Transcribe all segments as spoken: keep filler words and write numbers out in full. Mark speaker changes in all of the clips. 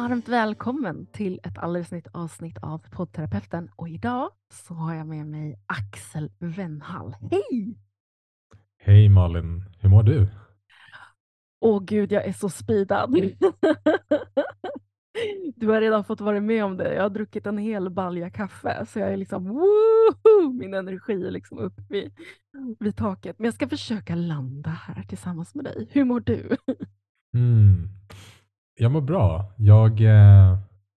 Speaker 1: varmt välkommen till ett alldeles nytt avsnitt av Poddterapeuten. Och idag så har jag med mig Axel Wennhall. Hej!
Speaker 2: Hej Malin, hur mår du?
Speaker 1: Åh gud, jag är så speedad. Du har redan fått vara med om det. Jag har druckit en hel balja kaffe så jag är liksom woohoo! Min energi är liksom upp vid, vid taket. Men jag ska försöka landa här tillsammans med dig. Hur mår du?
Speaker 2: Mm. Jag mår bra. Jag eh,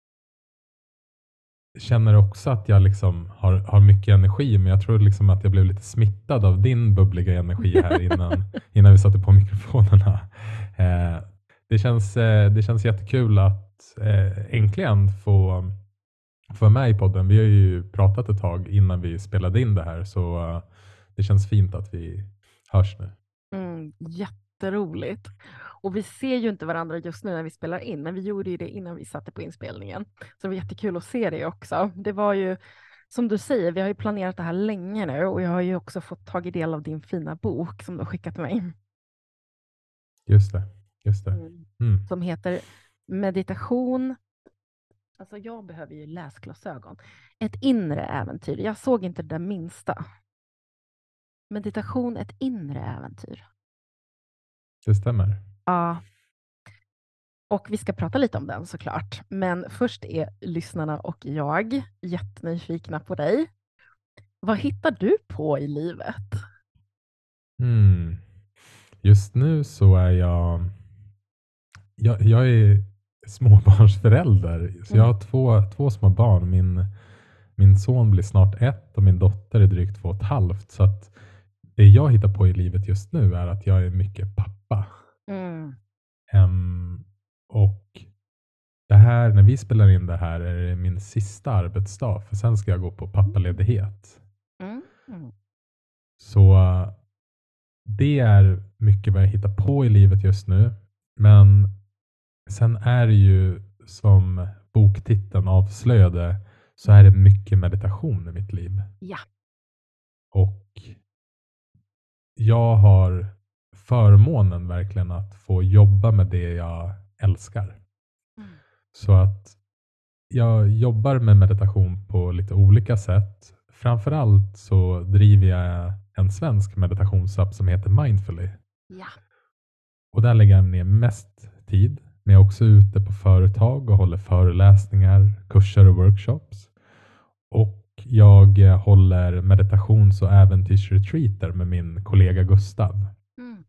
Speaker 2: känner också att jag liksom har, har mycket energi, men jag tror liksom att jag blev lite smittad av din bubbliga energi här innan, innan vi satte på mikrofonerna. Eh, det, känns, eh, det känns jättekul att eh, äntligen få, få vara med i podden. Vi har ju pratat ett tag innan vi spelade in det här, så eh, det känns fint att vi hörs nu.
Speaker 1: Mm, jätteroligt. Och vi ser ju inte varandra just nu när vi spelar in, men vi gjorde ju det innan vi satte på inspelningen. Så det var jättekul att se det också. Det var ju, som du säger, vi har ju planerat det här länge nu och jag har ju också fått tagit del av din fina bok som du har skickat till mig.
Speaker 2: Just det, just det.
Speaker 1: Mm.
Speaker 2: Mm.
Speaker 1: Som heter Meditation. Alltså jag behöver ju läsglasögon. Ett inre äventyr. Jag såg inte det där minsta. Meditation, ett inre äventyr.
Speaker 2: Det stämmer.
Speaker 1: Ja. Och vi ska prata lite om den såklart. Men först är lyssnarna och jag jättenyfikna på dig. Vad hittar du på i livet?
Speaker 2: Mm. Just nu så är jag, jag, jag är småbarnsförälder. Så jag har två, två små barn. Min, min son blir snart ett och min dotter är drygt två och ett halvt. Så att det jag hittar på i livet just nu är att jag är mycket pappa.
Speaker 1: Mm.
Speaker 2: Em, och det här, när vi spelar in det här är det min sista arbetsdag. För sen ska jag gå på pappaledighet.
Speaker 1: Mm. Mm.
Speaker 2: Så det är mycket vad jag hittar på i livet just nu. Men sen är det ju, som boktiteln avslöjade, så är det mycket meditation i mitt liv.
Speaker 1: Ja.
Speaker 2: Och jag har förmånen verkligen att få jobba med det jag älskar.
Speaker 1: Mm.
Speaker 2: Så att jag jobbar med meditation på lite olika sätt. Framförallt så driver jag en svensk meditationsapp som heter Mindfully.
Speaker 1: Ja.
Speaker 2: Och där lägger jag ner mest tid. Men jag är också ute på företag och håller föreläsningar, kurser och workshops. Och jag håller meditations- och äventyrsretreater med min kollega Gustav.
Speaker 1: Mm.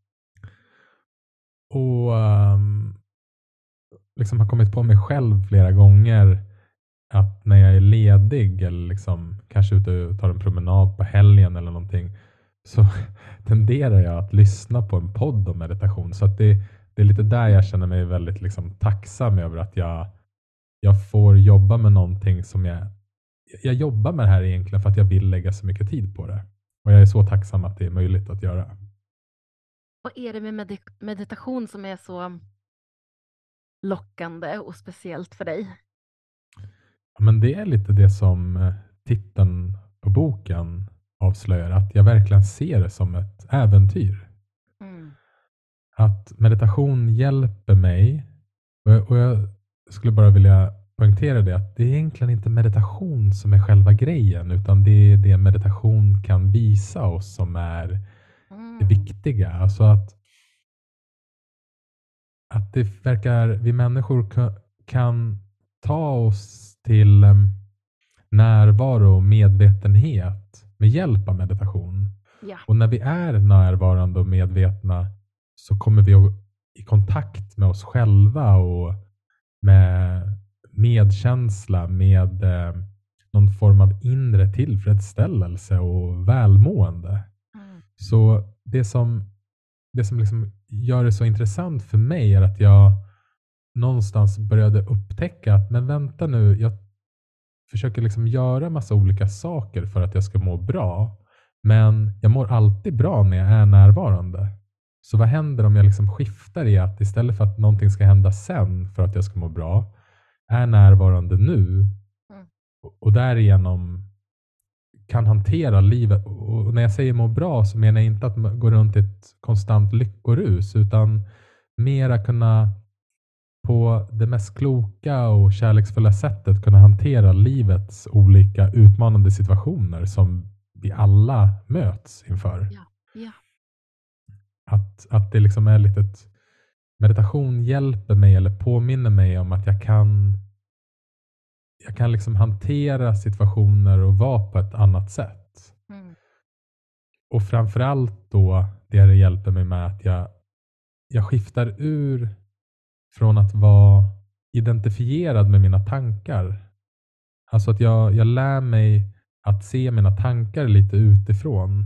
Speaker 2: Och um, liksom har kommit på mig själv flera gånger att när jag är ledig eller liksom kanske ute och tar en promenad på helgen eller någonting, så tenderar jag att lyssna på en podd om meditation. Så att det, det är lite där jag känner mig väldigt liksom tacksam över att jag, jag får jobba med någonting som jag, jag jobbar med det här egentligen för att jag vill lägga så mycket tid på det. Och jag är så tacksam att det är möjligt att göra.
Speaker 1: Vad är det med med- meditation som är så lockande och speciellt för dig?
Speaker 2: Men det är lite det som titeln på boken avslöjar, att jag verkligen ser det som ett äventyr.
Speaker 1: Mm.
Speaker 2: Att meditation hjälper mig, och jag, och jag skulle bara vilja poängtera det, att det är egentligen inte meditation som är själva grejen, utan det är det meditation kan visa oss som är
Speaker 1: Mm.
Speaker 2: det viktiga. Alltså att, att det verkar, vi människor kan, kan ta oss till um, närvaro och medvetenhet med hjälp av meditation.
Speaker 1: Ja.
Speaker 2: Och när vi är närvarande och medvetna så kommer vi i kontakt med oss själva och med medkänsla, med eh, någon form av inre tillfredsställelse och välmående.
Speaker 1: Mm.
Speaker 2: Så det som, det som liksom gör det så intressant för mig är att jag någonstans började upptäcka att men vänta nu, jag försöker liksom göra massa olika saker för att jag ska må bra. Men jag mår alltid bra när jag är närvarande. Så vad händer om jag liksom skiftar i att istället för att någonting ska hända sen för att jag ska må bra, är närvarande nu
Speaker 1: Mm.
Speaker 2: och därigenom kan hantera livet. Och när jag säger må bra så menar jag inte att gå runt i ett konstant lyckorus, utan mera kunna på det mest kloka och kärleksfulla sättet kunna hantera livets olika utmanande situationer som vi alla möts inför.
Speaker 1: Ja, ja.
Speaker 2: Att, att det liksom är lite ett, meditation hjälper mig eller påminner mig om att jag kan jag kan liksom hantera situationer och vara på ett annat sätt.
Speaker 1: Mm.
Speaker 2: Och framförallt då det det hjälper mig med att jag, jag skiftar ur från att vara identifierad med mina tankar. Alltså att jag, jag lär mig att se mina tankar lite utifrån.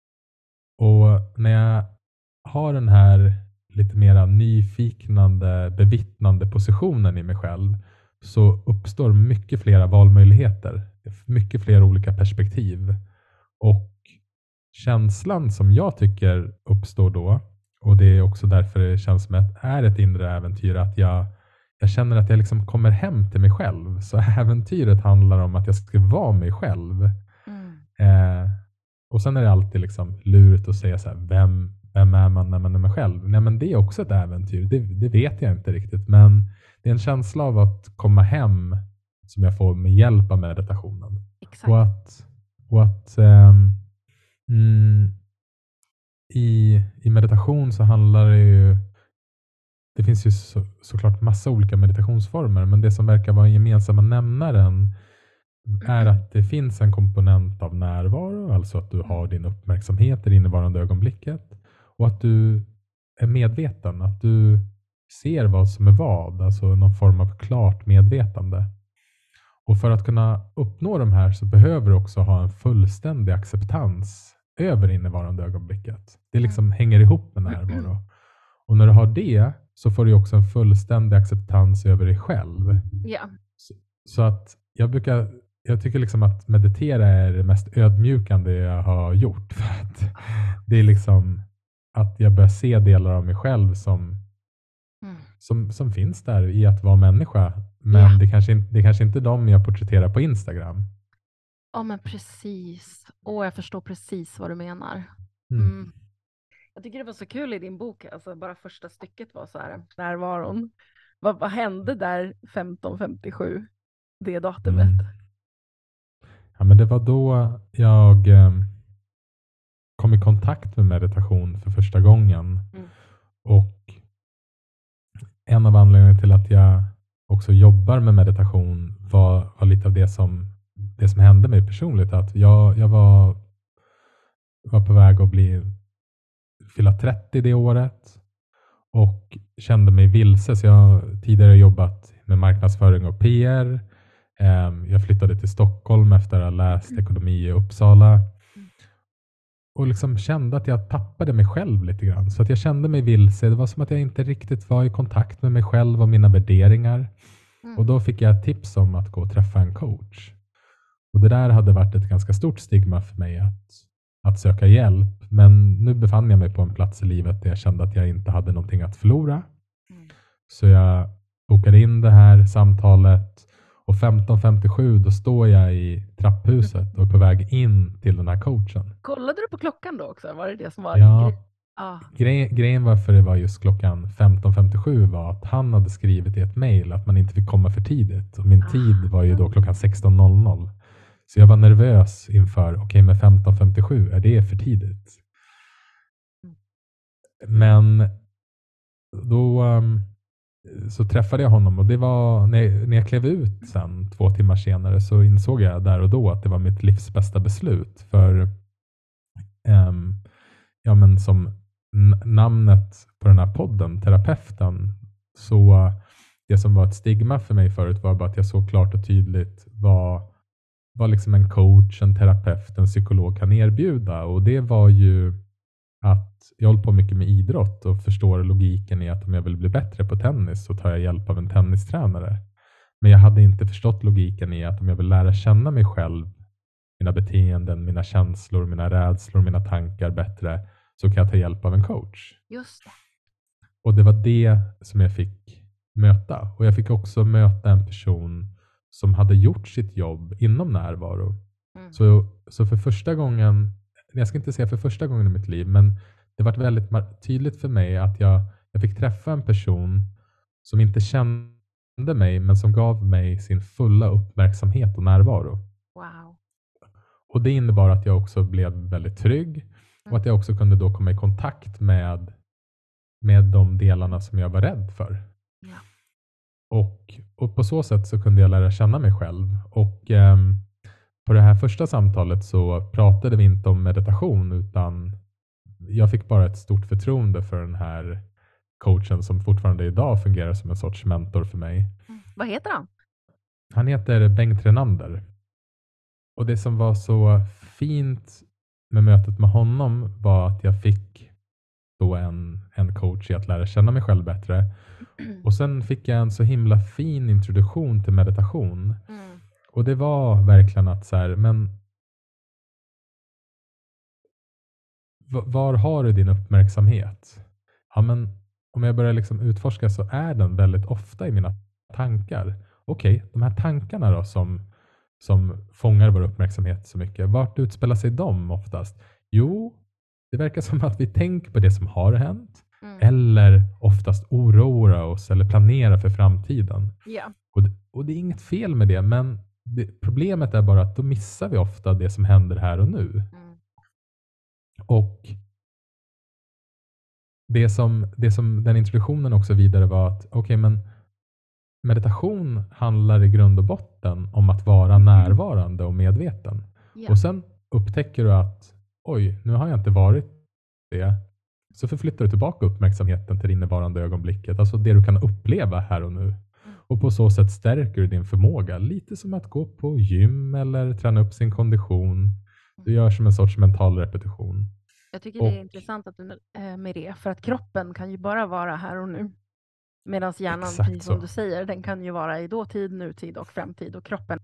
Speaker 2: Och när jag har den här lite mera nyfiknande, bevittnande positionen i mig själv så uppstår mycket flera valmöjligheter. Mycket fler olika perspektiv. Och känslan som jag tycker uppstår då, och det är också därför det känns som att det är ett inre äventyr, att jag, jag känner att jag liksom kommer hem till mig själv. Så äventyret handlar om att jag ska vara mig själv.
Speaker 1: Mm.
Speaker 2: Eh, och sen är det alltid liksom lurigt att säga så här, vem, vem är man när man är mig själv? Nej, men det är också ett äventyr. Det, det vet jag inte riktigt. Men det är en känsla av att komma hem som jag får med hjälp av meditationen.
Speaker 1: Exakt.
Speaker 2: Och att, och att um, mm, i, i meditation så handlar det ju, det finns ju så, såklart massa olika meditationsformer, men det som verkar vara gemensamma nämnaren är att det finns en komponent av närvaro, alltså att du har din uppmärksamhet i det innevarande ögonblicket och att du är medveten, att du ser vad som är vad, alltså någon form av klart medvetande. Och för att kunna uppnå de här så behöver du också ha en fullständig acceptans över innevarande ögonblicket. Det liksom hänger ihop med närvaro. Och när du har det så får du också en fullständig acceptans över dig själv.
Speaker 1: Ja.
Speaker 2: Så, så att jag brukar, jag tycker liksom att meditera är det mest ödmjukande jag har gjort. För att det är liksom att jag börjar se delar av mig själv som,
Speaker 1: Mm.
Speaker 2: som, som finns där i att vara människa. Men
Speaker 1: Ja.
Speaker 2: det, kanske, inte- det kanske inte är de jag porträtterar på Instagram.
Speaker 1: Ja, men precis. Åh, jag förstår precis vad du menar.
Speaker 2: Mm.
Speaker 1: Mm. Jag tycker det var så kul i din bok, alltså bara första stycket var så här, närvaron. Vad, vad hände där femton femtiosju, det datumet?
Speaker 2: Mm. Ja, men det var då jag eh, kom i kontakt med meditation för första gången.
Speaker 1: Mm.
Speaker 2: Och en av anledningarna till att jag också jobbar med meditation var, var lite av det som, det som hände mig personligt. Att jag, jag var, var på väg att bli fylla trettio det året och kände mig vilse. Så jag har tidigare jobbat med marknadsföring och P R. Jag flyttade till Stockholm efter att ha läst ekonomi i Uppsala. Och liksom kände att jag tappade mig själv lite grann. Så att jag kände mig vilse. Det var som att jag inte riktigt var i kontakt med mig själv och mina värderingar.
Speaker 1: Mm.
Speaker 2: Och då fick jag ett tips om att gå och träffa en coach. Och det där hade varit ett ganska stort stigma för mig att, att söka hjälp. Men nu befann jag mig på en plats i livet där jag kände att jag inte hade någonting att förlora.
Speaker 1: Mm.
Speaker 2: Så jag bokade in det här samtalet. Och femton femtiosju då står jag i trapphuset och är på väg in till den här coachen.
Speaker 1: Kollade du på klockan då också? Var det det som var
Speaker 2: Ja.
Speaker 1: grej? Ah.
Speaker 2: Gre- grejen varför det var just klockan femton femtiosju var att han hade skrivit i ett mejl att man inte fick komma för tidigt. Och min
Speaker 1: Ah.
Speaker 2: tid var ju då klockan sexton noll noll. Så jag var nervös inför, okej okay, med femton femtiosju, är det för tidigt? Men då um, så träffade jag honom och det var när jag, när jag klev ut sen två timmar senare så insåg jag där och då att det var mitt livs bästa beslut. För um, ja, men som n- namnet på den här podden, terapeuten, så det som var ett stigma för mig förut var bara att jag så klart och tydligt vad, vad liksom en coach, en terapeut, en psykolog kan erbjuda. Och det var ju att jag håller på mycket med idrott och förstår logiken i att om jag vill bli bättre på tennis så tar jag hjälp av en tennistränare. Men jag hade inte förstått logiken i att om jag vill lära känna mig själv, mina beteenden, mina känslor, mina rädslor, mina tankar bättre, så kan jag ta hjälp av en coach.
Speaker 1: Just det.
Speaker 2: Och det var det som jag fick möta. Och jag fick också möta en person som hade gjort sitt jobb inom närvaro.
Speaker 1: Mm.
Speaker 2: Så, så för första gången, jag ska inte säga för första gången i mitt liv, men det var väldigt tydligt för mig att jag, jag fick träffa en person som inte kände mig men som gav mig sin fulla uppmärksamhet och närvaro.
Speaker 1: Wow.
Speaker 2: Och det innebar att jag också blev väldigt trygg och
Speaker 1: Mm.
Speaker 2: att jag också kunde då komma i kontakt med, med de delarna som jag var rädd för.
Speaker 1: Ja.
Speaker 2: Och, och på så sätt så kunde jag lära känna mig själv. Och ehm, på det här första samtalet så pratade vi inte om meditation, utan jag fick bara ett stort förtroende för den här coachen som fortfarande idag fungerar som en sorts mentor för mig.
Speaker 1: Mm. Vad heter han?
Speaker 2: Han heter Bengt Renander. Och det som var så fint med mötet med honom var att jag fick då en, en coach i att lära känna mig själv bättre. Och sen fick jag en så himla fin introduktion till meditation.
Speaker 1: Mm.
Speaker 2: Och det var verkligen att så här, men v- var har du din uppmärksamhet? Ja, men om jag börjar liksom utforska så är den väldigt ofta i mina tankar. Okej, de här tankarna då som, som fångar vår uppmärksamhet så mycket. Vart utspelar sig de oftast? Jo, det verkar som att vi tänker på det som har hänt.
Speaker 1: Mm.
Speaker 2: Eller oftast oroar oss eller planerar för framtiden.
Speaker 1: Ja.
Speaker 2: Och det, och det är inget fel med det, men det, problemet är bara att då missar vi ofta det som händer här och nu.
Speaker 1: Mm.
Speaker 2: Och det som, det som den introduktionen också vidare var att okej, men meditation handlar i grund och botten om att vara närvarande och medveten.
Speaker 1: Ja.
Speaker 2: Och sen upptäcker du att oj, nu har jag inte varit det. Så förflyttar du tillbaka uppmärksamheten till det innevarande ögonblicket. Alltså det du kan uppleva här och nu. Och på så sätt stärker du din förmåga. Lite som att gå på gym eller träna upp sin kondition. Du gör som en sorts mental repetition.
Speaker 1: Jag tycker det är
Speaker 2: Och-
Speaker 1: intressant att du, eh, med det, för att kroppen kan ju bara vara här och nu. Medan hjärnan,
Speaker 2: Exakt
Speaker 1: precis som
Speaker 2: så.
Speaker 1: du säger, den kan ju vara i dåtid, nutid och framtid. Och kroppen,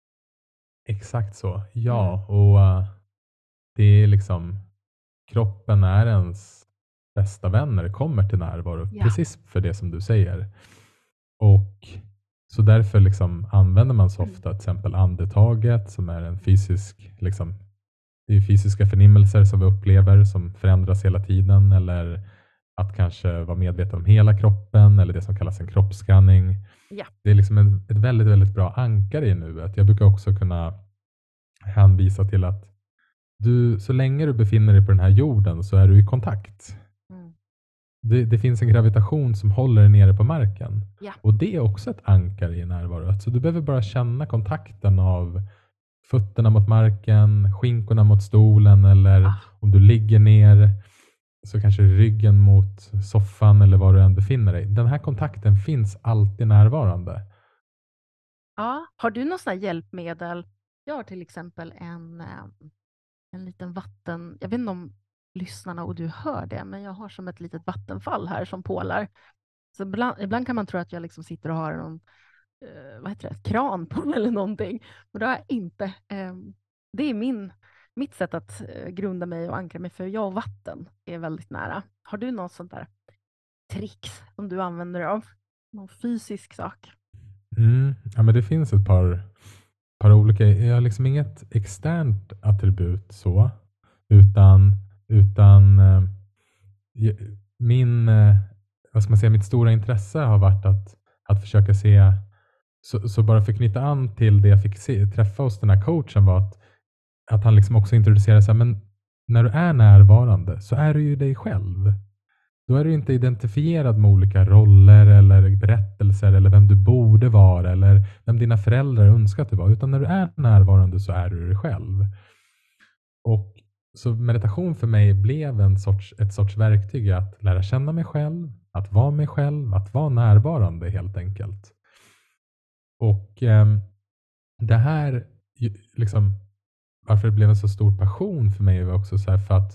Speaker 2: Exakt så. Ja, och uh, det är liksom kroppen är ens bästa vän när det kommer till närvaro.
Speaker 1: Ja.
Speaker 2: Precis för det som du säger. Och så därför liksom använder man så
Speaker 1: Mm.
Speaker 2: ofta till exempel andetaget som är en fysisk, liksom, det är fysiska förnimmelser som vi upplever som förändras hela tiden, eller att kanske vara medveten om hela kroppen, eller det som kallas en kroppsskanning.
Speaker 1: Ja.
Speaker 2: Det är liksom en, ett väldigt, väldigt bra ankare i nuet. Jag brukar också kunna hänvisa till att du, så länge du befinner dig på den här jorden så är du i kontakt.
Speaker 1: Mm.
Speaker 2: Det, det finns en gravitation som håller dig nere på marken.
Speaker 1: Ja.
Speaker 2: Och det är också ett ankare i närvaro. Så du behöver bara känna kontakten av fötterna mot marken, skinkorna mot stolen, eller
Speaker 1: Ah.
Speaker 2: om du ligger ner så kanske ryggen mot soffan eller var du än befinner dig. Den här kontakten finns alltid närvarande.
Speaker 1: Ja. Har du någon sån här hjälpmedel? Jag har till exempel en, eh, en liten vatten... Jag vet inte om lyssnarna och du hör det, men jag har som ett litet vattenfall här som pålar. Så ibland, ibland kan man tro att jag liksom sitter och har någon eh, vad heter det, kran på eller någonting. Men det har jag inte. Eh, det är min, mitt sätt att eh, grunda mig och ankra mig, för jag och vatten är väldigt nära. Har du något sånt där tricks som du använder dig av? Någon fysisk sak?
Speaker 2: Mm. Ja, men det finns ett par, par olika. Jag har liksom inget externt attribut så, utan, utan eh, je- min, eh, vad ska man säga, mitt stora intresse har varit att, att försöka se, så, så bara för att knyta an till det jag fick se, träffa hos den här coachen var att, att han liksom också introducerade sig, men när du är närvarande så är du ju dig själv. Då är du inte identifierad med olika roller eller berättelser eller vem du borde vara eller vem dina föräldrar önskar att du var. Utan när du är närvarande så är du dig själv. Och så meditation för mig blev en sorts, ett sorts verktyg att lära känna mig själv, att vara mig själv, att vara närvarande helt enkelt. Och eh, det här, ju- liksom, varför det blev en så stor passion för mig var också så här för att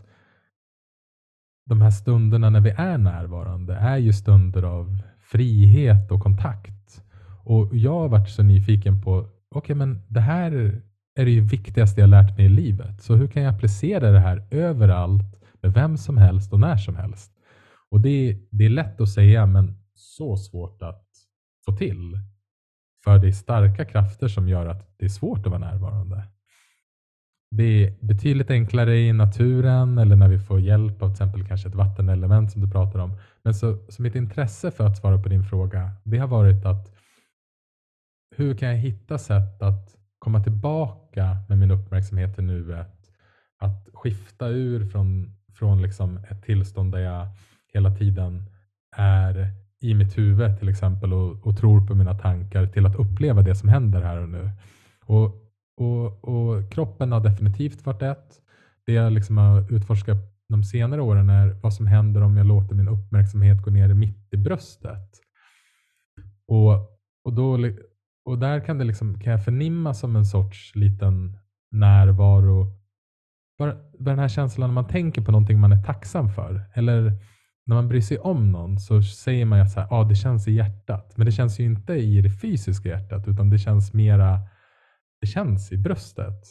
Speaker 2: de här stunderna när vi är närvarande är ju stunder av frihet och kontakt. Och jag har varit så nyfiken på, okej okay, men det här är det ju viktigaste jag lärt mig i livet. Så hur kan jag applicera det här överallt med vem som helst och när som helst? Och det, det är lätt att säga, men så svårt att få till. För det är starka krafter som gör att det är svårt att vara närvarande. det är betydligt enklare i naturen eller när vi får hjälp av till exempel kanske ett vattenelement som du pratar om. Men så, så mitt intresse för att svara på din fråga, det har varit att hur kan jag hitta sätt att komma tillbaka med min uppmärksamhet i nuet? Att skifta ur från, från liksom ett tillstånd där jag hela tiden är i mitt huvud till exempel och, och tror på mina tankar till att uppleva det som händer här och nu. Och, och, och kroppen har definitivt varit ett. Det jag liksom har utforskat de senare åren är vad som händer om jag låter min uppmärksamhet gå ner mitt i bröstet. Och, och, då, och där kan, det liksom, kan jag förnimma som en sorts liten närvaro. Bara, bara den här känslan när man tänker på någonting man är tacksam för. Eller när man bryr sig om någon så säger man ju att ah, det känns i hjärtat. Men det känns ju inte i det fysiska hjärtat utan det känns mera, det känns i bröstet.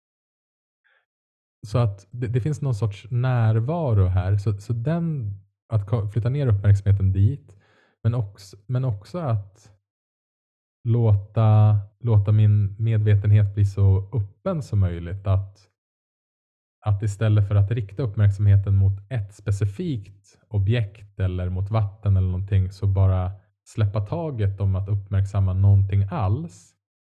Speaker 2: Så att det, det finns någon sorts närvaro här. Så, så den, att flytta ner uppmärksamheten dit. Men också, men också att låta, låta min medvetenhet bli så öppen som möjligt. Att, att istället för att rikta uppmärksamheten mot ett specifikt objekt eller mot vatten eller någonting så bara släppa taget om att uppmärksamma någonting alls.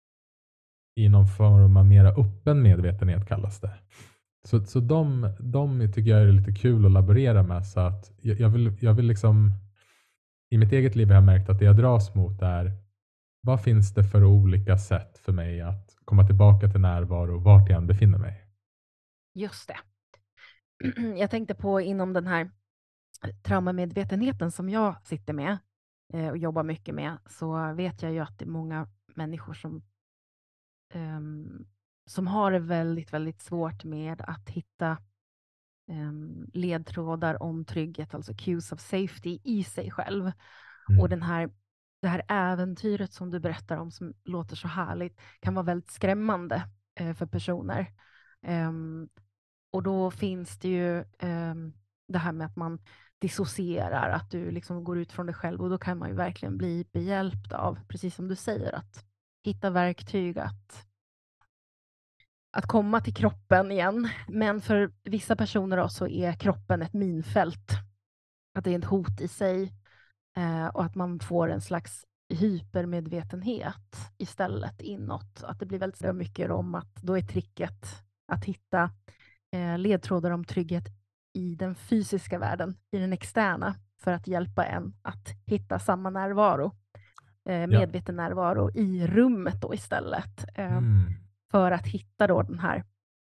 Speaker 2: I någon form av mera öppen medvetenhet kallas det. Så, så de, de tycker jag är lite kul att laborera med. Så att jag, jag, vill, jag vill liksom, i mitt eget liv har jag märkt att det jag dras mot är vad finns det för olika sätt för mig att komma tillbaka till närvaro vart jag än befinner mig.
Speaker 1: Just det. Jag tänkte på inom den här traumamedvetenheten som jag sitter med och jobbar mycket med så vet jag ju att det är många människor som um, som har det väldigt, väldigt svårt med att hitta um, ledtrådar om trygghet, alltså cues of safety i sig själv. Mm. Och den här, det här äventyret som du berättar om som låter så härligt kan vara väldigt skrämmande uh, för personer. Um, och då finns det ju um, det här med att man dissocierar, att du liksom går ut från dig själv och då kan man ju verkligen bli behjälpt av, precis som du säger, att hitta verktyg att att komma till kroppen igen. Men för vissa personer då så är kroppen ett minfält. Att det är ett hot i sig. Eh, och att man får en slags hypermedvetenhet istället inåt. Att det blir väldigt mycket om att då är tricket att hitta eh, ledtrådar om trygghet i den fysiska världen, i den externa, för att hjälpa en att hitta samma närvaro. Eh, medveten ja. närvaro i rummet då istället. Eh, mm. För att hitta då den här,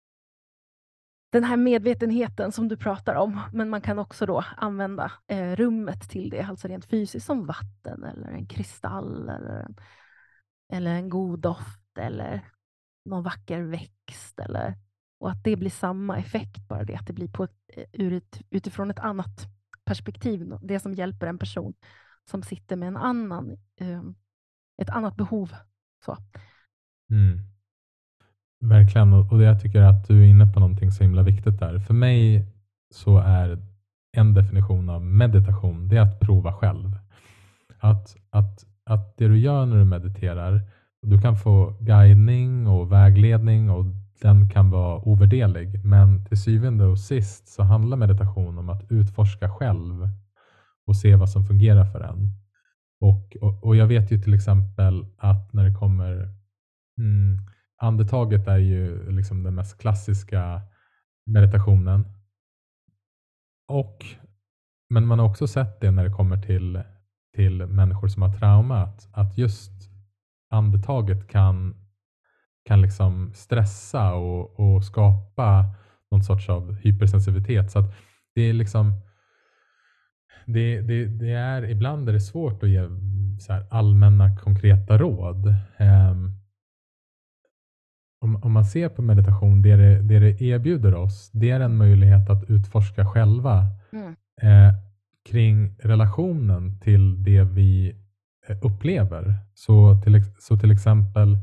Speaker 1: den här medvetenheten som du pratar om. Men man kan också då använda eh, rummet till det. Alltså rent fysiskt som vatten eller en kristall. Eller en, eller en god doft. Eller någon vacker växt. Eller, och att det blir samma effekt. Bara det att det blir på ett, ur ett, utifrån ett annat perspektiv. Det som hjälper en person som sitter med en annan, eh, ett annat behov. Så.
Speaker 2: Mm. Verkligen, och jag tycker att du är inne på någonting så himla viktigt där. För mig så är en definition av meditation, det är att prova själv. Att, att, att det du gör när du mediterar, du kan få guidning och vägledning och den kan vara ovärderlig. Men till syvende och sist så handlar meditation om att utforska själv och se vad som fungerar för en. Och, och, och jag vet ju till exempel att när det kommer... Mm, andetaget är ju liksom den mest klassiska meditationen. Och, men man har också sett det när det kommer till, till människor som har trauma. Att, att just andetaget kan, kan liksom stressa och, och skapa någon sorts av hypersensitivitet. Så att det är liksom det, det, det är, ibland är det svårt att ge så här allmänna konkreta råd. Um, Om, om man ser på meditation, det det, det det erbjuder oss, det är en möjlighet att utforska själva mm. eh, kring relationen till det vi eh, upplever. Så till, så till exempel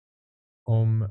Speaker 2: om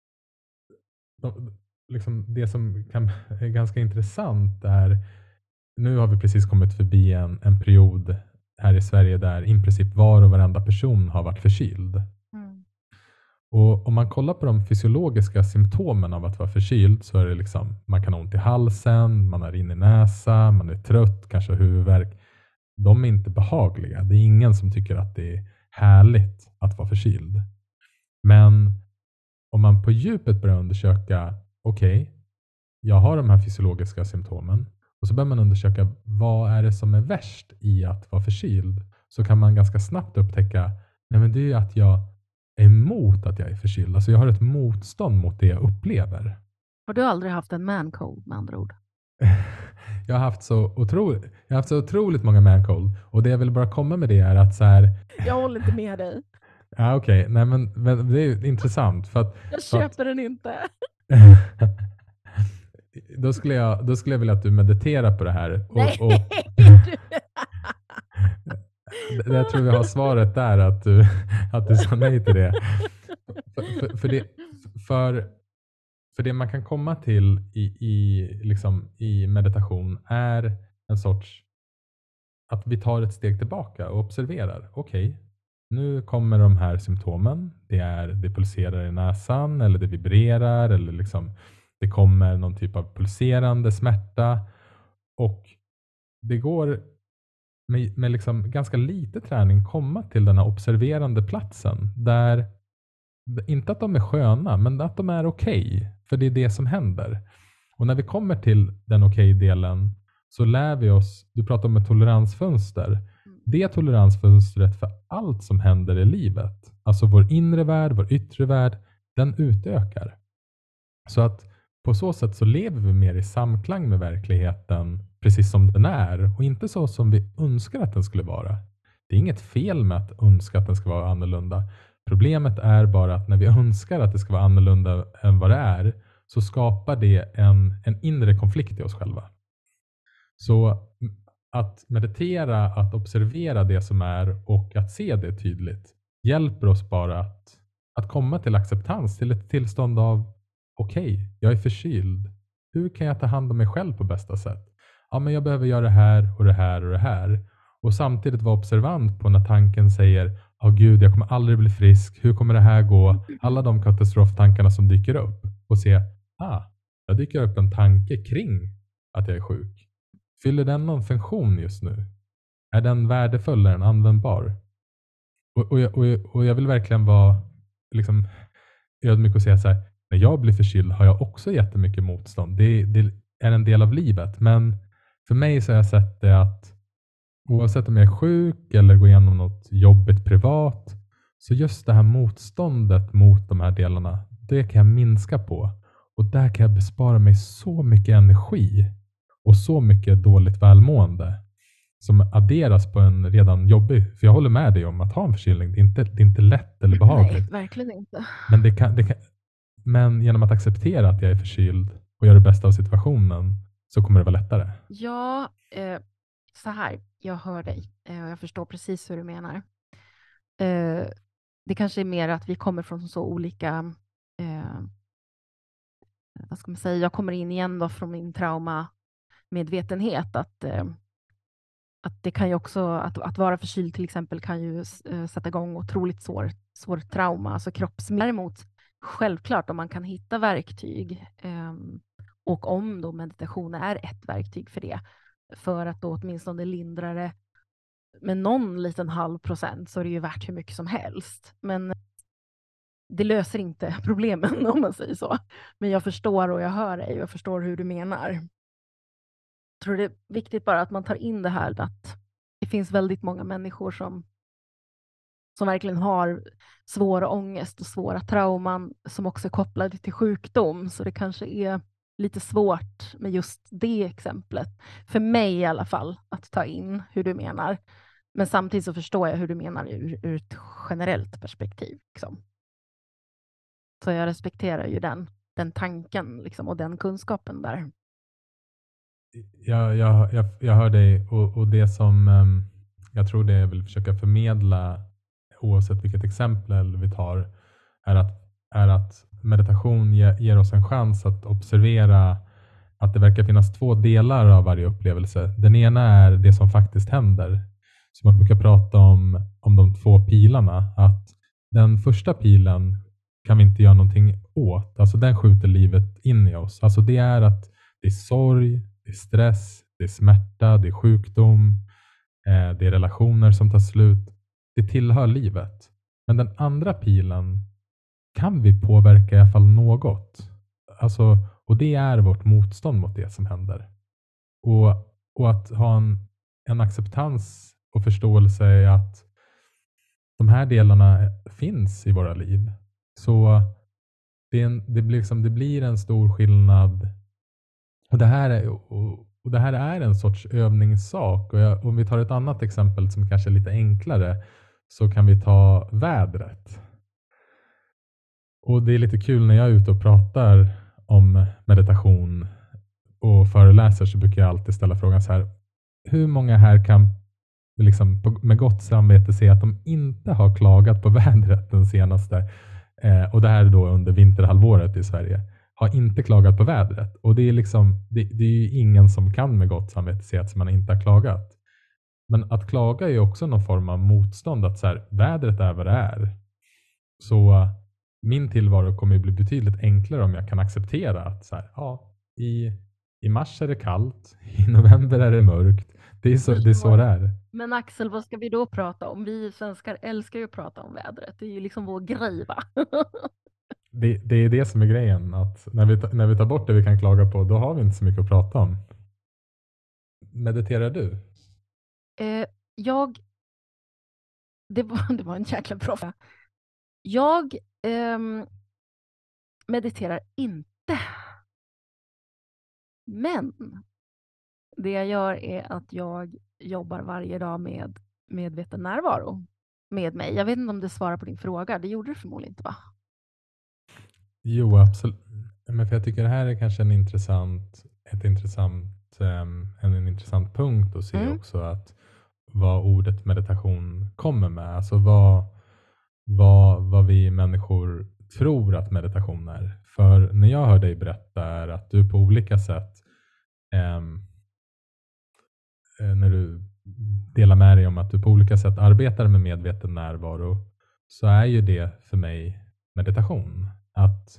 Speaker 2: liksom det som kan, är ganska intressant är, nu har vi precis kommit förbi en, en period här i Sverige där i princip var och varenda person har varit förkyld. Mm. Och om man kollar på de fysiologiska symptomen av att vara förkyld så är det liksom, man kan ha ont i halsen, man har rinnig näsa, man är trött, kanske har huvudvärk. De är inte behagliga. Det är ingen som tycker att det är härligt att vara förkyld. Men om man på djupet börjar undersöka, okej, okay, jag har de här fysiologiska symptomen. Och så börjar man undersöka vad är det som är värst i att vara förkyld. Så kan man ganska snabbt upptäcka, nej men det är att jag är emot att jag är förkyld. Alltså jag har ett motstånd mot det jag upplever.
Speaker 1: Har du aldrig haft en man cold med andra ord?
Speaker 2: jag, har haft så otro, jag har haft så otroligt många man cold. Och det jag vill bara komma med det är att så här...
Speaker 1: Jag håller inte med dig.
Speaker 2: Ja, okej. Okay. Nej, men, men det är intressant. För att,
Speaker 1: jag
Speaker 2: för
Speaker 1: köper
Speaker 2: att,
Speaker 1: den inte.
Speaker 2: då, skulle jag, då skulle jag vilja att du mediterar på det här. Och,
Speaker 1: Nej.
Speaker 2: Och, jag tror vi har svaret där, att du, att du sa nej till det. För, för, för, det för, för det man kan komma till i, i, liksom, i meditation är en sorts att vi tar ett steg tillbaka och observerar. Okej, okay, nu kommer de här symptomen. Det, är, det pulserar i näsan eller det vibrerar eller liksom, det kommer någon typ av pulserande smärta. Och det går med, med liksom ganska lite träning komma till den här observerande platsen. Där, inte att de är sköna, men att de är okej. Okay, för det är det som händer. Och när vi kommer till den okej-delen så lär vi oss, du pratar om ett toleransfönster. Det toleransfönstret för allt som händer i livet, alltså vår inre värld, vår yttre värld, den utökar. Så att på så sätt så lever vi mer i samklang med verkligheten precis som den är och inte så som vi önskar att den skulle vara. Det är inget fel med att önska att den ska vara annorlunda. Problemet är bara att när vi önskar att det ska vara annorlunda än vad det är så skapar det en, en inre konflikt i oss själva. Så att meditera, att observera det som är och att se det tydligt hjälper oss bara att, att komma till acceptans, till ett tillstånd av okej, okay, jag är förkyld. Hur kan jag ta hand om mig själv på bästa sätt? Ja, men jag behöver göra det här och det här och det här. Och samtidigt vara observant på när tanken säger, ja oh, gud, jag kommer aldrig bli frisk. Hur kommer det här gå? Alla de katastroftankarna som dyker upp. Och se, ah, jag dyker upp en tanke kring att jag är sjuk. Fyller den någon funktion just nu? Är den värdefull? Är den användbar? Och, och, och, och jag vill verkligen vara liksom, ödmjuk och säga så här, när jag blir förkyld har jag också jättemycket motstånd. Det, det är en del av livet. Men för mig så har jag sett det att oavsett om jag är sjuk eller går igenom något jobbigt privat, så just det här motståndet mot de här delarna, det kan jag minska på. Och där kan jag bespara mig så mycket energi och så mycket dåligt välmående som adderas på en redan jobbig. För jag håller med dig om att ha en förkylning. Det är inte, det är inte lätt eller behagligt.
Speaker 1: Nej, verkligen inte.
Speaker 2: Men, det kan, det kan, men genom att acceptera att jag är förkyld och göra det bästa av situationen så kommer det vara lättare.
Speaker 1: Ja, eh, så här. Jag hör dig eh, och jag förstår precis hur du menar. Eh, det kanske är mer att vi kommer från så olika... Eh, vad ska man säga? Jag kommer in igen då från min trauma medvetenhet att, eh, att det kan ju också att, att vara förkyld till exempel kan ju eh, sätta igång otroligt svår, svår trauma, alltså kroppsmiljö. Däremot självklart om man kan hitta verktyg eh, och om då meditation är ett verktyg för det, för att då åtminstone lindra det med någon liten halv procent, så är det ju värt hur mycket som helst. Men det löser inte problemen om man säger så. Men jag förstår och jag hör dig och jag förstår hur du menar. Jag tror det är viktigt bara att man tar in det här att det finns väldigt många människor som, som verkligen har svår ångest och svåra trauman som också är kopplade till sjukdom. Så det kanske är lite svårt med just det exemplet. För mig i alla fall att ta in hur du menar. Men samtidigt så förstår jag hur du menar ur, ur ett generellt perspektiv. Liksom. Så jag respekterar ju den, den tanken liksom, och den kunskapen där.
Speaker 2: Jag, jag, jag, jag hör dig och, och det som um, jag tror det jag vill försöka förmedla oavsett vilket exempel vi tar är att, är att meditation ge, ger oss en chans att observera att det verkar finnas två delar av varje upplevelse. Den ena är det som faktiskt händer. Så man brukar prata om, om de två pilarna. Att den första pilen kan vi inte göra någonting åt. Alltså den skjuter livet in i oss. Alltså det är att det är sorg, det är stress, det är smärta, det är sjukdom, eh, det är relationer som tar slut. Det tillhör livet. Men den andra pilen kan vi påverka i alla fall något. Alltså, och det är vårt motstånd mot det som händer. Och, och att ha en, en acceptans och förståelse i att de här delarna finns i våra liv. Så det, är en, det, blir liksom, det blir en stor skillnad. Och det här är, och, och det här är en sorts övningssak. Och jag, om vi tar ett annat exempel som kanske är lite enklare, så kan vi ta vädret. Och det är lite kul när jag är ute och pratar om meditation och föreläser, så brukar jag alltid ställa frågan så här: hur många här kan liksom med gott samvete se att de inte har klagat på vädret den senaste, eh, och det här är då under vinterhalvåret i Sverige, har inte klagat på vädret. Och det är liksom, det, det är ju ingen som kan med gott samvete se att man inte har klagat. Men att klaga är ju också någon form av motstånd, att så här, vädret är vad det är. Så min tillvaro kommer ju bli betydligt enklare om jag kan acceptera att så här, ja, i, i mars är det kallt, i november är det mörkt. Det är så det är. Så det är.
Speaker 1: Men Axel, vad ska vi då prata om? Vi svenskar älskar ju att prata om vädret. Det är ju liksom vår grej, va?
Speaker 2: det, det är det som är grejen. Att när, vi, när vi tar bort det vi kan klaga på, då har vi inte så mycket att prata om. Mediterar du?
Speaker 1: Eh, jag... Det var, det var en jäkla bra fråga. Jag eh, mediterar inte. Men det jag gör är att jag jobbar varje dag med medveten närvaro med mig. Jag vet inte om det svarar på din fråga. Det gjorde det förmodligen inte, va?
Speaker 2: Jo, absolut. Men för jag tycker det här är kanske en intressant, ett intressant, um, en, en intressant punkt att se mm. också, att vad ordet meditation kommer med. Alltså vad, vad, vad vi människor tror att meditation är. För när jag hör dig berätta är att du på olika sätt, um, när du delar med dig om att du på olika sätt arbetar med medveten närvaro, så är ju det för mig meditation. Att,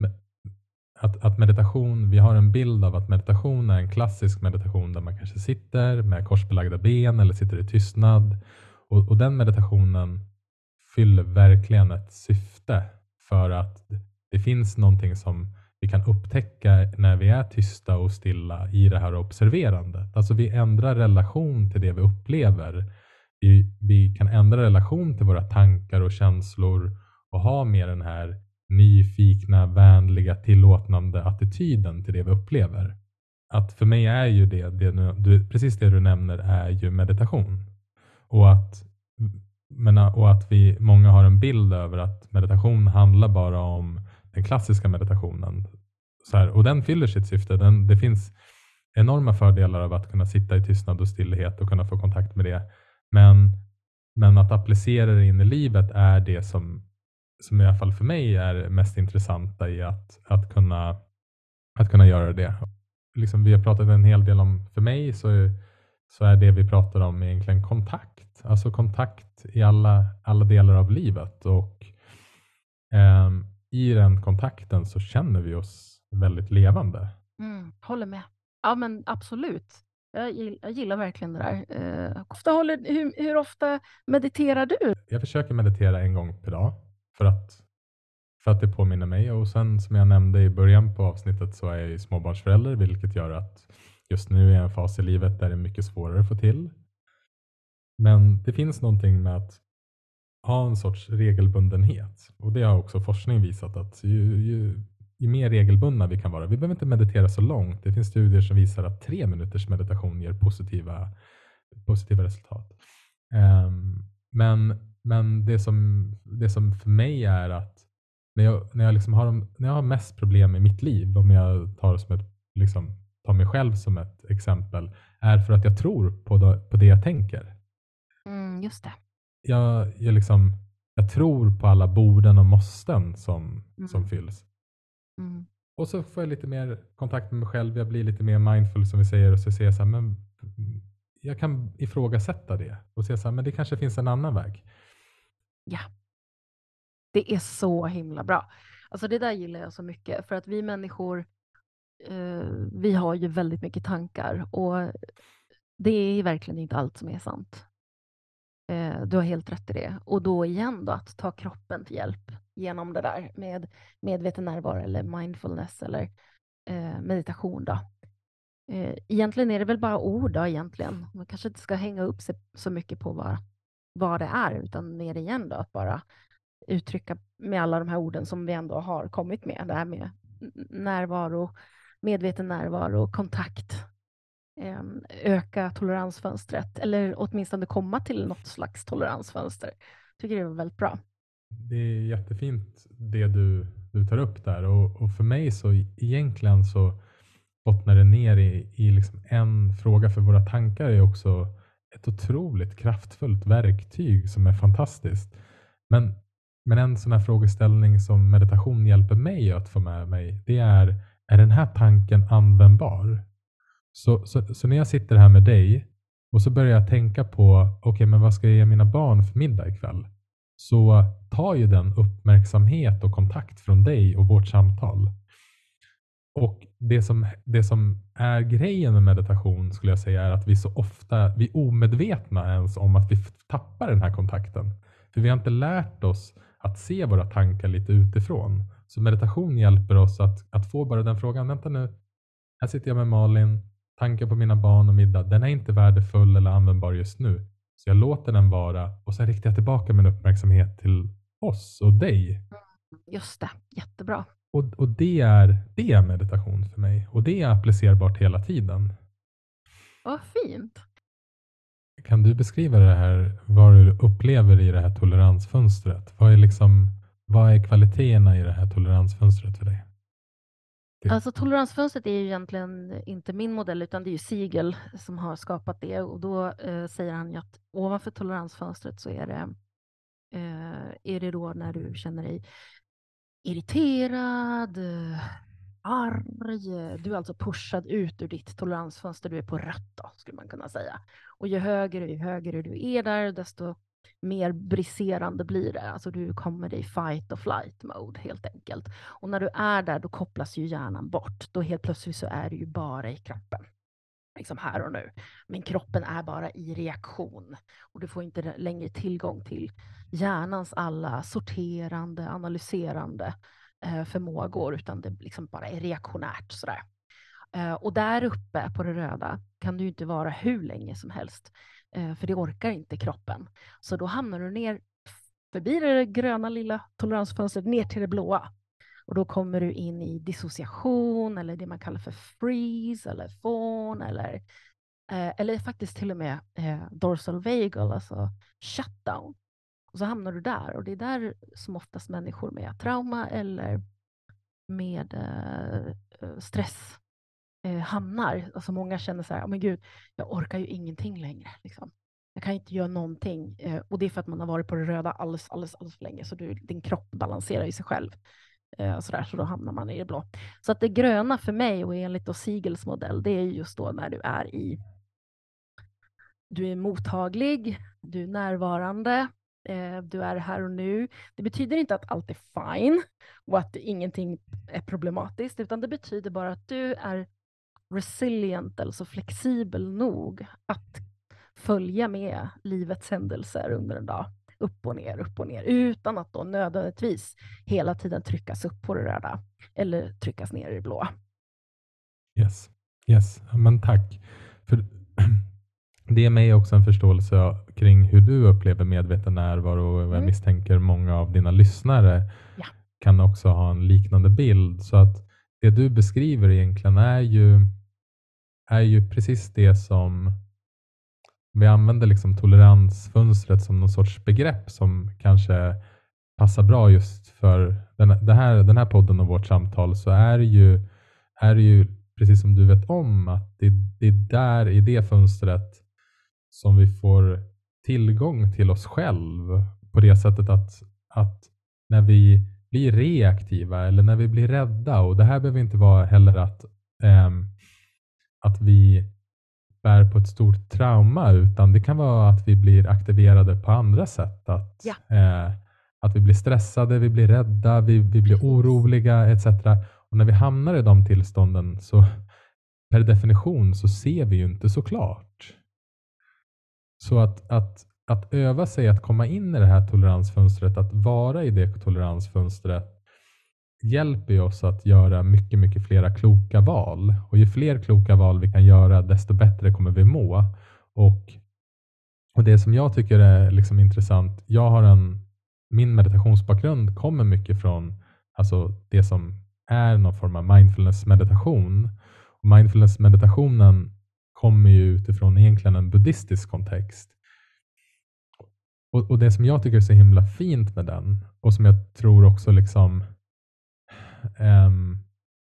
Speaker 2: att, att meditation, vi har en bild av att meditation är en klassisk meditation där man kanske sitter med korsbelagda ben eller sitter i tystnad. Och, och den meditationen fyller verkligen ett syfte, för att det finns någonting som vi kan upptäcka när vi är tysta och stilla i det här observerandet. Alltså vi ändrar relation till det vi upplever. Vi, vi kan ändra relation till våra tankar och känslor och ha mer den här nyfikna, vänliga, tillåtande attityden till det vi upplever. Att för mig är ju det, det du, precis det du nämner är ju meditation. Och att, men, och att vi, många har en bild över att meditation handlar bara om den klassiska meditationen. Så här, och den fyller sitt syfte. Den, det finns enorma fördelar av att kunna sitta i tystnad och stillhet och kunna få kontakt med det. Men, men att applicera det in i livet är det som, som i alla fall för mig är mest intressanta i att, att, kunna, att kunna göra det. Liksom vi har pratat en hel del om, för mig så är, så är det vi pratar om egentligen kontakt. Alltså kontakt i alla, alla delar av livet. Och ehm, i den kontakten så känner vi oss väldigt levande.
Speaker 1: Mm, håller med. Ja, men absolut. Jag gillar, jag gillar verkligen det där. Uh, ofta håller, hur, hur ofta mediterar du?
Speaker 2: Jag försöker meditera en gång per dag för att, för att det påminner mig. Och sen som jag nämnde i början på avsnittet så är jag småbarnsförälder, vilket gör att just nu är jag en fas i livet där det är mycket svårare att få till. Men det finns någonting med att ha en sorts regelbundenhet. Och det har också forskning visat att ju, ju, ju mer regelbundna vi kan vara. Vi behöver inte meditera så långt. Det finns studier som visar att tre minuters meditation ger positiva, positiva resultat. Um, men men det, som, det som för mig är att när jag, när jag, liksom har, när jag har mest problem i mitt liv, om jag tar, som ett, liksom, tar mig själv som ett exempel, är för att jag tror på det, på det jag tänker.
Speaker 1: Mm, just det.
Speaker 2: Jag, jag, liksom, jag tror på alla borden och måsten som, mm. som fylls.
Speaker 1: Mm.
Speaker 2: Och så får jag lite mer kontakt med mig själv. Jag blir lite mer mindful som vi säger. Och så säger jag så här, men jag kan ifrågasätta det. Och säga så här, men det kanske finns en annan väg.
Speaker 1: Ja. Det är så himla bra. Alltså det där gillar jag så mycket för att vi människor, eh, vi har ju väldigt mycket tankar och det är verkligen inte allt som är sant. Eh, du har helt rätt i det. Och då igen då att ta kroppen till hjälp genom det där med medveten närvaro eller mindfulness eller eh, meditation då. Eh, egentligen är det väl bara ord då egentligen. Man kanske inte ska hänga upp sig så mycket på vad, vad det är utan mer igen då att bara uttrycka med alla de här orden som vi ändå har kommit med. Det här med närvaro, medveten närvaro, kontakt, eh, öka toleransfönstret eller åtminstone komma till något slags toleransfönster. Tycker det var väldigt bra.
Speaker 2: Det är jättefint det du, du tar upp där och, och för mig så egentligen så bottnar det ner i, i liksom en fråga, för våra tankar är också ett otroligt kraftfullt verktyg som är fantastiskt. Men, men en sån här frågeställning som meditation hjälper mig att få med mig, det är, är den här tanken användbar? Så, så, så när jag sitter här med dig och så börjar jag tänka på, okej, okay, men vad ska jag ge mina barn för middag ikväll? Så tar ju den uppmärksamhet och kontakt från dig och vårt samtal. Och det som, det som är grejen med meditation skulle jag säga är att vi så ofta, vi är omedvetna ens om att vi tappar den här kontakten. För vi har inte lärt oss att se våra tankar lite utifrån. Så meditation hjälper oss att, att få bara den frågan, vänta nu, här sitter jag med Malin, tankar på mina barn och middag, den är inte värdefull eller användbar just nu. Så jag låter den vara och sen riktar jag tillbaka min uppmärksamhet till oss och dig.
Speaker 1: Just det, jättebra.
Speaker 2: Och, och det, är, det är meditation för mig. Och det är applicerbart hela tiden.
Speaker 1: Vad fint.
Speaker 2: Kan du beskriva det här, vad du upplever i det här toleransfönstret? Vad är, liksom, vad är kvaliteterna i det här toleransfönstret för dig? Det.
Speaker 1: Alltså toleransfönstret är ju egentligen inte min modell utan det är ju Siegel som har skapat det. Och då eh, säger han ju att ovanför toleransfönstret så är det, eh, är det då när du känner dig irriterad, arg. Du är alltså pushad ut ur ditt toleransfönster. Du är på rött då, skulle man kunna säga. Och ju högre, ju högre du är där, desto mer briserande blir det. Alltså du kommer i fight och flight mode helt enkelt. Och när du är där, då kopplas ju hjärnan bort. Då helt plötsligt så är du ju bara i kroppen. Liksom här och nu. Men kroppen är bara i reaktion. Och du får inte längre tillgång till hjärnans alla sorterande, analyserande eh, förmågor. Utan det liksom bara är reaktionärt sådär. Eh, och där uppe på det röda kan du inte vara hur länge som helst. Eh, för det orkar inte kroppen. Så då hamnar du ner förbi det gröna lilla toleransfönstret ner till det blåa. Och då kommer du in i dissociation eller det man kallar för freeze eller fawn eller, eh, eller faktiskt till och med eh, dorsal vagal, alltså shutdown. Och så hamnar du där och det är där som oftast människor med trauma eller med eh, stress eh, hamnar. Alltså många känner så här, oh, men gud, jag orkar ju ingenting längre. Liksom. Jag kan inte göra någonting. Eh, och det är för att man har varit på det röda alldeles, alldeles, alldeles för länge. Så du, din kropp balanserar i sig själv. Eh, så, där, så då hamnar man i det blå. Så att det gröna för mig och enligt då Siegels modell, det är just då när du är i du är mottaglig, du är närvarande, eh, du är här och nu. Det betyder inte att allt är fine och att ingenting är problematiskt, utan det betyder bara att du är resilient, alltså flexibel nog att följa med livets händelser under en dag. Upp och ner, upp och ner. Utan att då nödvändigtvis hela tiden tryckas upp på det röda. Eller tryckas ner i det blå.
Speaker 2: Yes, yes. Men tack. För det ger mig också en förståelse kring hur du upplever medveten närvaro. Och jag mm. misstänker många av dina lyssnare
Speaker 1: ja.
Speaker 2: kan också ha en liknande bild. Så att det du beskriver egentligen är ju, är ju precis det som vi använder liksom toleransfönstret som någon sorts begrepp som kanske passar bra just för den, det här, den här podden och vårt samtal, så är det ju, är det ju precis som du vet om att det, det är där i det fönstret som vi får tillgång till oss själv på det sättet att, att när vi blir reaktiva eller när vi blir rädda, och det här behöver inte vara heller att, ähm, att vi bär på ett stort trauma, utan det kan vara att vi blir aktiverade på andra sätt. Att,
Speaker 1: ja.
Speaker 2: eh, att vi blir stressade, vi blir rädda, vi, vi blir oroliga et cetera. Och när vi hamnar i de tillstånden så per definition så ser vi ju inte så klart. Så att, att, att öva sig att komma in i det här toleransfönstret, att vara i det toleransfönstret hjälper ju oss att göra mycket, mycket flera kloka val. Och ju fler kloka val vi kan göra, desto bättre kommer vi må. Och, och det som jag tycker är liksom intressant, jag har en, min meditationsbakgrund kommer mycket från alltså det som är någon form av mindfulness-meditation. Och mindfulness-meditationen kommer ju utifrån egentligen en buddhistisk kontext. Och, och det som jag tycker är så himla fint med den, och som jag tror också liksom um,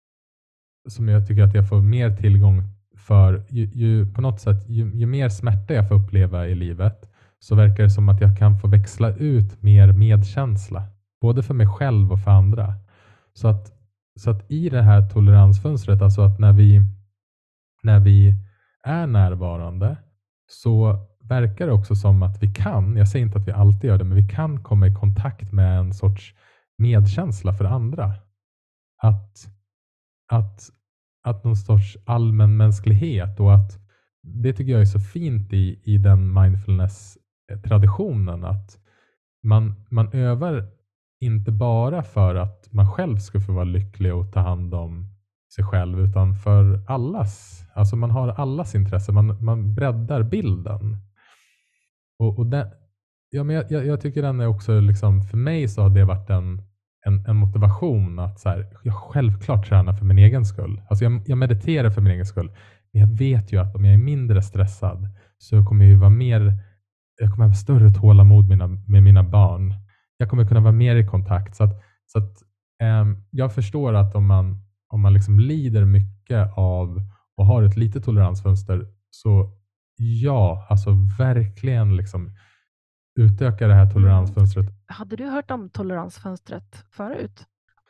Speaker 2: som jag tycker att jag får mer tillgång för, ju, ju, på något sätt, ju, ju mer smärta jag får uppleva i livet, så verkar det som att jag kan få växla ut mer medkänsla, både för mig själv och för andra. Så att, så att i det här toleransfönstret, alltså att när vi, när vi är närvarande, så verkar det också som att vi kan, jag säger inte att vi alltid gör det, men vi kan komma i kontakt med en sorts medkänsla för andra. Att, att, att någon sorts allmänmänsklighet, och att det tycker jag är så fint i, i den mindfulness-traditionen, att man, man övar inte bara för att man själv ska få vara lycklig och ta hand om sig själv, utan för allas. Alltså man har allas intresse, man, man breddar bilden. Och, och det, ja, men jag, jag tycker den är också, liksom, för mig så har det varit en, en, en motivation att så här, jag självklart tränar för min egen skull. Alltså jag, jag mediterar för min egen skull. Men jag vet ju att om jag är mindre stressad så kommer jag ju vara mer, jag kommer ha större tålamod med mina, med mina barn. Jag kommer kunna vara mer i kontakt. Så att, så att ähm, jag förstår att om man, om man liksom lider mycket av och har ett litet toleransfönster, så ja, alltså verkligen liksom utöka det här toleransfönstret. Mm.
Speaker 1: Hade du hört om toleransfönstret förut?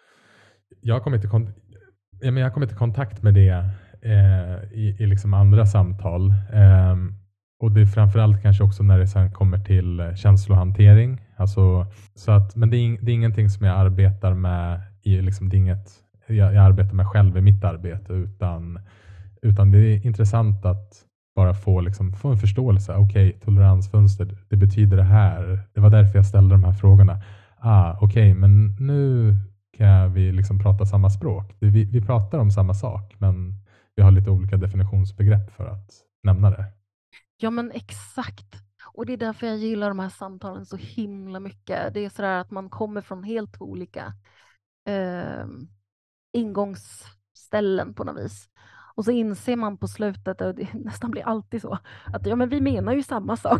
Speaker 2: Jag har kommit i, kon- ja, men jag har kommit i kontakt med det eh, i, i liksom andra samtal. Eh, och det är framförallt kanske också när det sen kommer till känslohantering. Alltså, så att, men det är, ing- det är ingenting som jag arbetar med i, liksom, det är inget, jag, jag arbetar med själv i mitt arbete, utan, utan det är intressant att bara få, liksom, få en förståelse. Okej, okay, toleransfönster, det betyder det här. Det var därför jag ställde de här frågorna. Ah, okej, okay, men nu kan vi liksom prata samma språk. Vi, vi pratar om samma sak, men vi har lite olika definitionsbegrepp för att nämna det.
Speaker 1: Ja, men exakt. Och det är därför jag gillar de här samtalen så himla mycket. Det är sådär att man kommer från helt olika eh, ingångsställen på något vis. Och så inser man på slutet, och det nästan blir alltid så, att ja, men vi menar ju samma sak.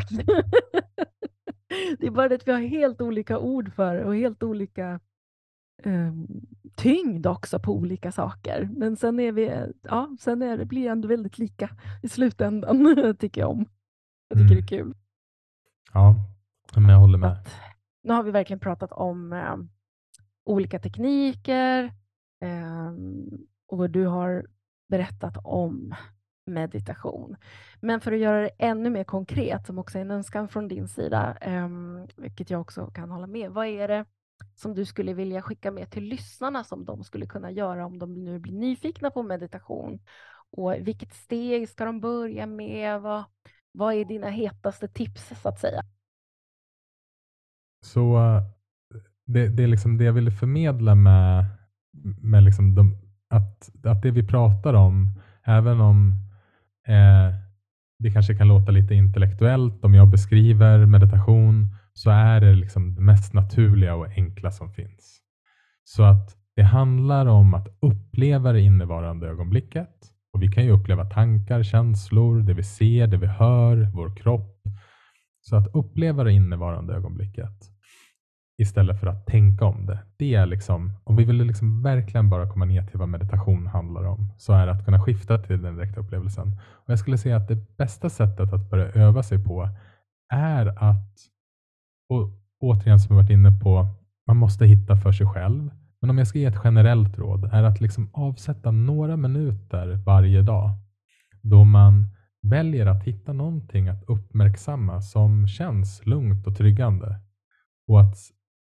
Speaker 1: Det är bara det att vi har helt olika ord för och helt olika um, tyngd också på olika saker. Men sen är vi, ja, sen är det, blir det ändå väldigt lika i slutändan, tycker jag om. Jag tycker mm. det är kul.
Speaker 2: Ja, men jag håller med.
Speaker 1: Att, nu har vi verkligen pratat om um, olika tekniker um, och du har berättat om meditation. Men för att göra det ännu mer konkret, som också är en önskan från din sida, um, vilket jag också kan hålla med, vad är det som du skulle vilja skicka med till lyssnarna som de skulle kunna göra om de nu blir nyfikna på meditation? Och vilket steg ska de börja med? Vad, vad är dina hetaste tips, så att säga?
Speaker 2: Så det, det är liksom det jag ville förmedla med, med liksom de, att, att det vi pratar om, även om eh, det kanske kan låta lite intellektuellt om jag beskriver meditation, så är det liksom det mest naturliga och enkla som finns. Så att det handlar om att uppleva det innevarande ögonblicket. Och vi kan ju uppleva tankar, känslor, det vi ser, det vi hör, vår kropp. Så att uppleva det innevarande ögonblicket istället för att tänka om det. Det är liksom, om vi vill liksom verkligen bara komma ner till vad meditation handlar om, så är det att kunna skifta till den direkta upplevelsen. Och jag skulle säga att det bästa sättet att börja öva sig på är att, och återigen som jag varit inne på, man måste hitta för sig själv. Men om jag ska ge ett generellt råd, är att liksom avsätta några minuter varje dag då man väljer att hitta någonting att uppmärksamma som känns lugnt och tryggande. Och att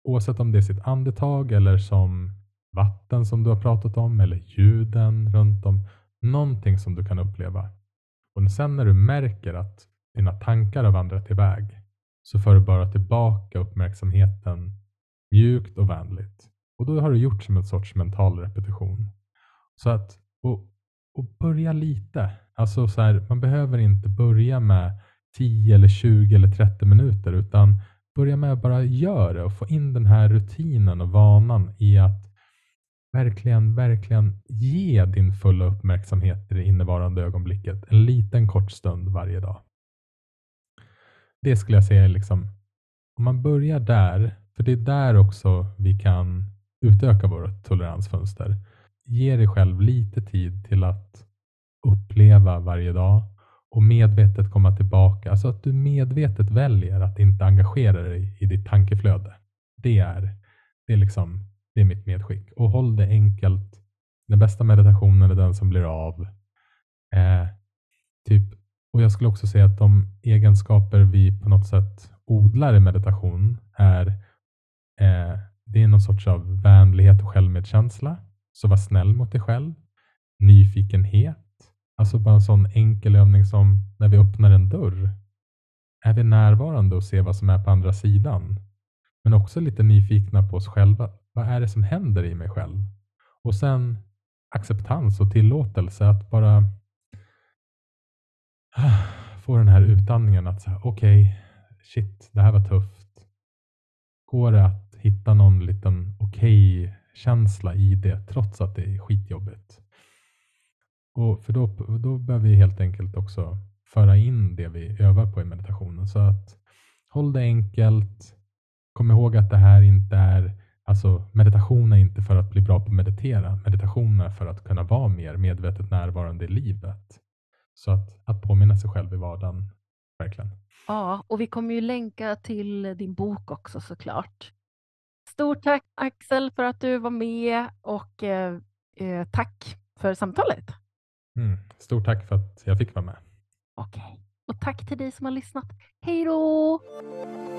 Speaker 2: oavsett om det är sitt andetag eller som vatten som du har pratat om eller ljuden runt om. Någonting som du kan uppleva. Och sen när du märker att dina tankar har vandrat iväg så för du bara tillbaka uppmärksamheten mjukt och vänligt. Och då har du gjort som en sorts mental repetition. Så att, och, och börja lite. Alltså så här, man behöver inte börja med tio eller tjugo eller trettio minuter utan börja med att bara göra det och få in den här rutinen och vanan i att verkligen, verkligen ge din fulla uppmärksamhet i det innevarande ögonblicket en liten kort stund varje dag. Det skulle jag säga är liksom, om man börjar där, för det är där också vi kan utöka vårt toleransfönster. Ge dig själv lite tid till att uppleva varje dag och medvetet komma tillbaka. Alltså att du medvetet väljer att inte engagera dig i ditt tankeflöde. Det är, det är liksom, det är mitt medskick. Och håll det enkelt. Den bästa meditationen är den som blir av. Eh, typ, och jag skulle också säga att de egenskaper vi på något sätt odlar i meditation är eh, det är någon sorts av vänlighet och självmedkänsla. Så var snäll mot dig själv. Nyfikenhet. Alltså bara en sån enkel övning som när vi öppnar en dörr. Är vi närvarande och ser vad som är på andra sidan? Men också lite nyfikna på oss själva. Vad är det som händer i mig själv? Och sen acceptans och tillåtelse att bara få den här utandningen att säga okej, okay, shit, det här var tufft. Går det att hitta någon liten okej okay känsla i det trots att det är skitjobbigt? Och för då, då behöver vi helt enkelt också föra in det vi övar på i meditationen. Så att håll det enkelt. Kom ihåg att det här inte är, alltså meditation är inte för att bli bra på att meditera. Meditation är för att kunna vara mer medvetet närvarande i livet. Så att, att påminna sig själv i vardagen, verkligen.
Speaker 1: Ja, och vi kommer ju länka till din bok också såklart. Stort tack Axel för att du var med och eh, eh, tack för samtalet.
Speaker 2: Mm, stort tack för att jag fick vara med.
Speaker 1: Okej, och tack till dig som har lyssnat. Hej då!